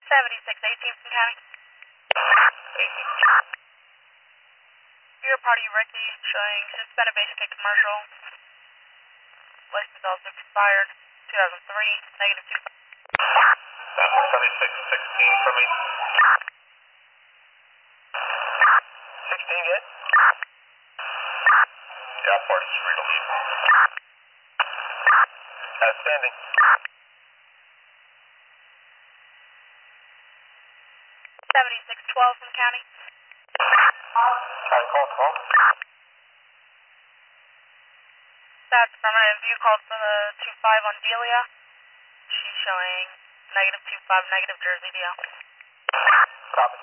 7618 from County. 18. Your party Ricky showing suspended basic and commercial. License also expired 2003, negative 2. 7616 for me. 16 good? Yeah, party's free to leave. Outstanding. 7612 from County. County call, call. That's affirmative. You called for the 25 on Delia. She's showing negative 25, negative Jersey DL. Copy.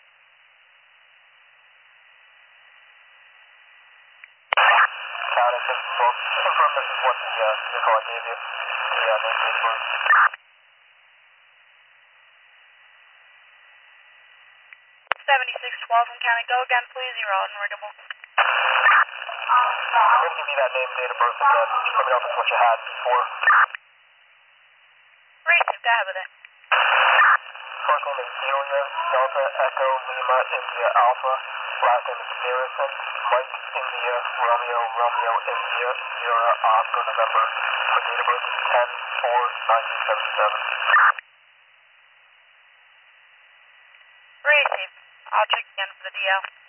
County 612. Confirm this is what the vehicle I gave you. The name date of birth. 7612 from County. Go again, please. You're all unreadable. I'm going to give you that name, date of birth again. Just let me know if it's what you had before. Racing, go ahead with it. First name is Delia, Delta, Echo, Lima, India, Alpha. Last name is Garrison, Mike, India, Romeo, Romeo, India, Sierra, Oscar, November. Her date of birth is 10/4/1977. Racing. I'll check again for the DL.